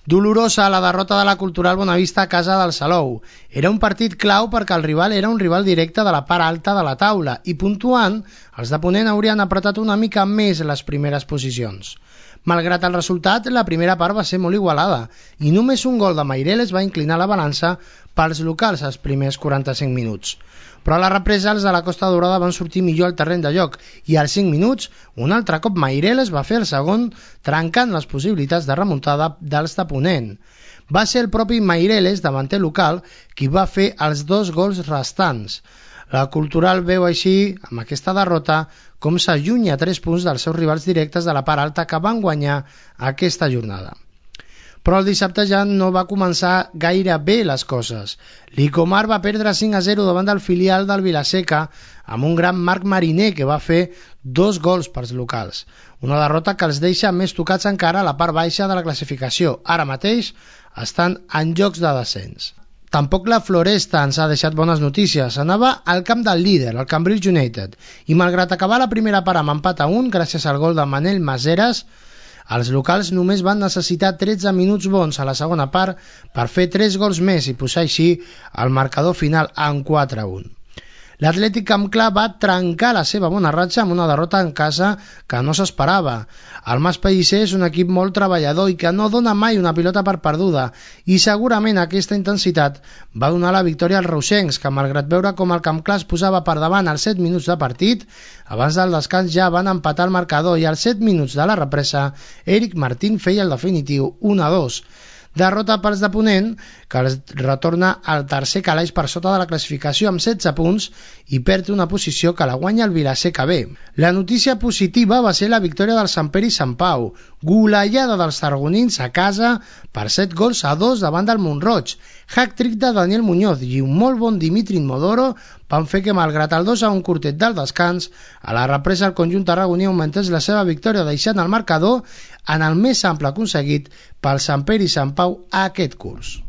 Dolorosa la derrota de la Cultural Bonavista a casa del Salou. Era un partit clau perquè el rival era un rival directe de la part alta de la taula i puntuant, els de Ponent haurien apretat una mica més les primeres posicions. Malgrat el resultat, la primera part va ser molt igualada i només un gol de Meireles va inclinar la balança pels locals als primers 45 minuts. Però a la represa els de la Costa Daurada van sortir millor al terreny de joc i als 5 minuts un altre cop Meireles va fer el segon, trencant les possibilitats de remuntada dels de Ponent. Va ser el propi Meireles, davanter local, qui va fer els 2 gols restants. La Cultural veu així, amb aquesta derrota, com s'allunya 3 punts dels seus rivals directes de la part alta que van guanyar aquesta jornada. Però el dissabte ja no va començar gaire bé les coses. L'Icomar va perdre 5-0 davant del filial del Vilaseca amb un gran Marc Mariner que va fer 2 gols pels locals. Una derrota que els deixa més tocats encara a la part baixa de la classificació. Ara mateix estan en jocs de descens. Tampoc la Floresta ens ha deixat bones notícies. Anava al camp del líder, el Cambridge United, i malgrat acabar la primera part amb empat a 1 gràcies al gol de Manel Maseras, els locals només van necessitar 13 minuts bons a la segona part per fer 3 gols més i posar així el marcador final en 4-1. L'Atlètic Camp Clar va trencar la seva bona ratxa amb una derrota en casa que no s'esperava. El Mas Pellicer és un equip molt treballador i que no dona mai una pilota per perduda i segurament aquesta intensitat va donar la victòria als reusencs que malgrat veure com el Camp Clar es posava per davant als 7 minuts de partit, abans del descans ja van empatar el marcador i als 7 minuts de la represa Eric Martín feia el definitiu 1-2. Derrota pels de Ponent, que els retorna al tercer calaix per sota de la classificació amb 16 punts i perd una posició que la guanya el Vilaseca B. La notícia positiva va ser la victòria del Sant Pere i Sant Pau, golejada dels tarragonins a casa per 7-2 davant del Mont-roig. Hat-trick de Daniel Muñoz i un molt bon Dimitri Modoro van fer que malgrat el 2-1 curtet del descans, a la represa el conjunt tarragoní augmentés la seva victòria deixant el marcador en el més ample aconseguit pel Sant Pere i Sant Pau a aquest curs.